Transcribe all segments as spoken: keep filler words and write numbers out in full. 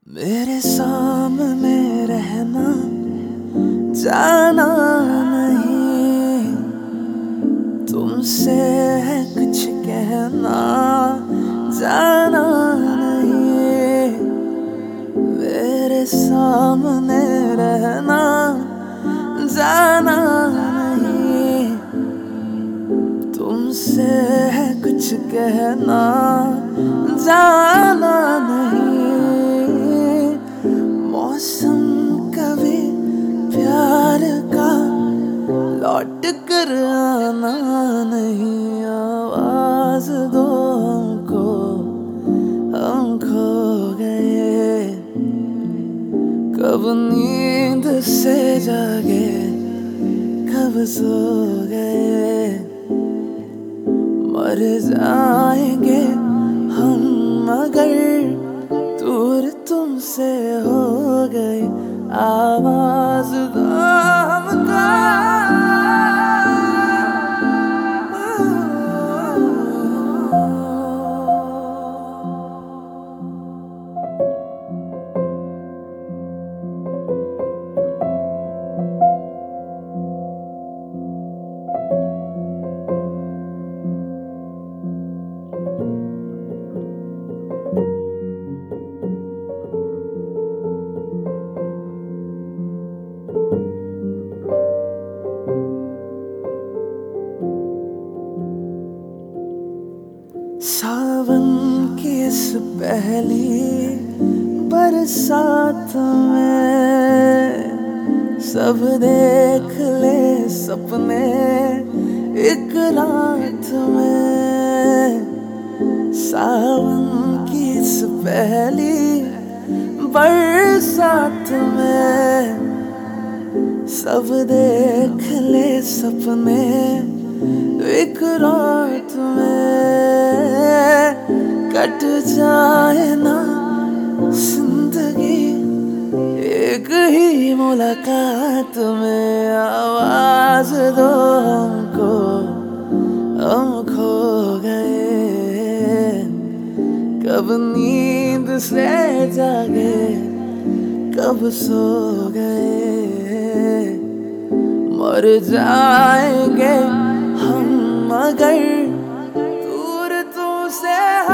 मेरे सामने रहना जाना नहीं, तुमसे है कुछ कहना जाना नहीं। मेरे सामने रहना जाना नहीं, तुमसे है कुछ कहना जाना नहीं। मौसम कभी प्यार का लौट कर आना नहीं। आवाज दो हमको, हम खो गए, कब नींद से जागे, कब सो गए। मर जाएंगे हम अगर दूर तुमसे हो गई। आवाज दो हमको, सावन की इस पहली बरसात में सब देख ले सपने एक रात में। सावन की इस पहली बरसात में सब देख ले सपने एक रात में। कट जाए ना जिंदगी एक ही मुलाकात में। आवाज दो हमको, हम खो गए, कब नींद से जागे, कब सो गए। मर जाएंगे हम अगर दूर तुमसे हो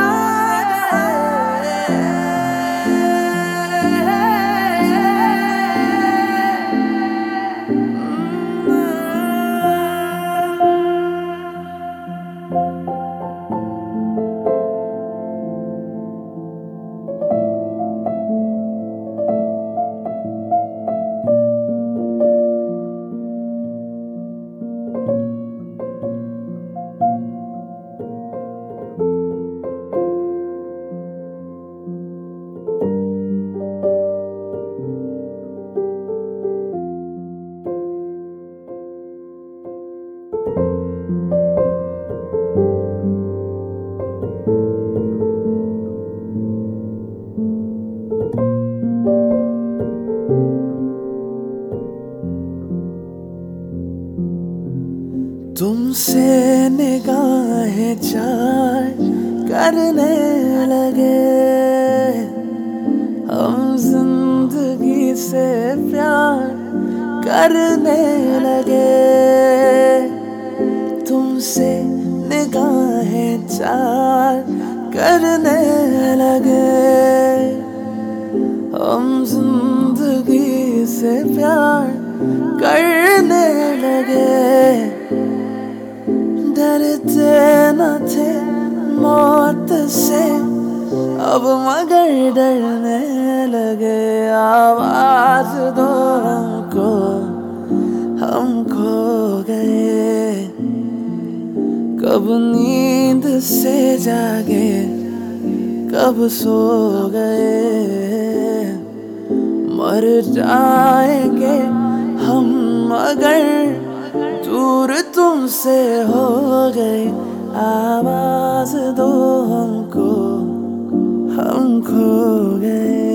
तुमसे निगाहें चार करने लगे, हम जिंदगी से प्यार करने लगे। तुमसे निगाहें चार करने लगे, हम जिंदगी से प्यार करने लगे। डरते न थे मौत से अब मगर डरने लगे। आवाज दो हमको, हम खो गए, कब नींद से जागे, कब सो गए। मर जाएंगे हम अगर दूर तुमसे हो गए। आवाज दो हमको, हम खो गए।